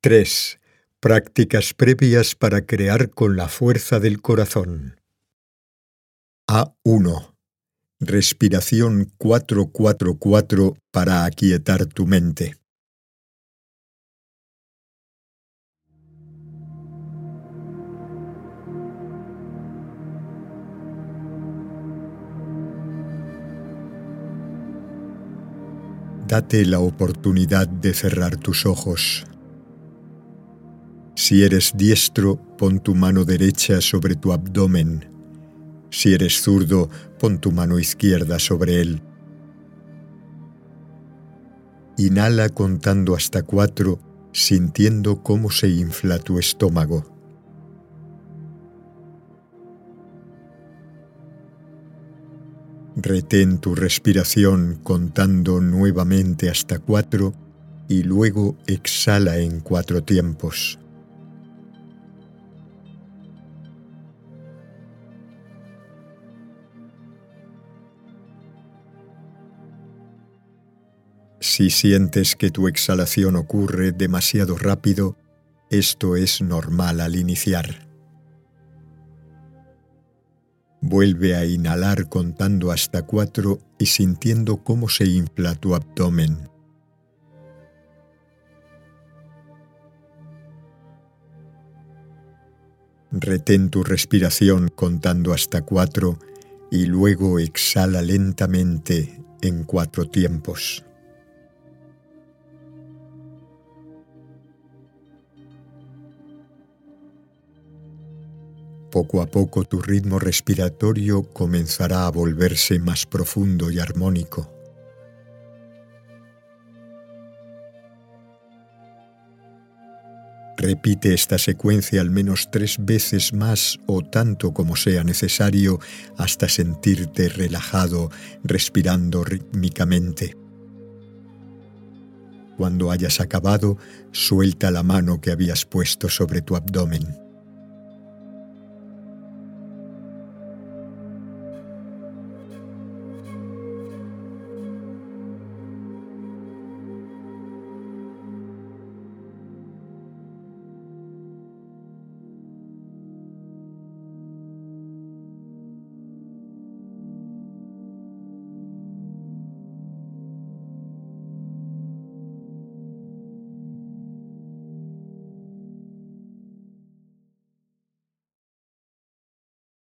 3. Prácticas previas para crear con la fuerza del corazón. A1. Respiración 4-4-4 para aquietar tu mente. Date la oportunidad de cerrar tus ojos. Si eres diestro, pon tu mano derecha sobre tu abdomen. Si eres zurdo, pon tu mano izquierda sobre él. Inhala contando hasta 4, sintiendo cómo se infla tu estómago. Retén tu respiración contando nuevamente hasta 4 y luego exhala en 4 tiempos. Si sientes que tu exhalación ocurre demasiado rápido, esto es normal al iniciar. Vuelve a inhalar contando hasta 4 y sintiendo cómo se infla tu abdomen. Retén tu respiración contando hasta 4 y luego exhala lentamente en 4 tiempos. Poco a poco tu ritmo respiratorio comenzará a volverse más profundo y armónico. Repite esta secuencia al menos 3 veces más o tanto como sea necesario hasta sentirte relajado, respirando rítmicamente. Cuando hayas acabado, suelta la mano que habías puesto sobre tu abdomen.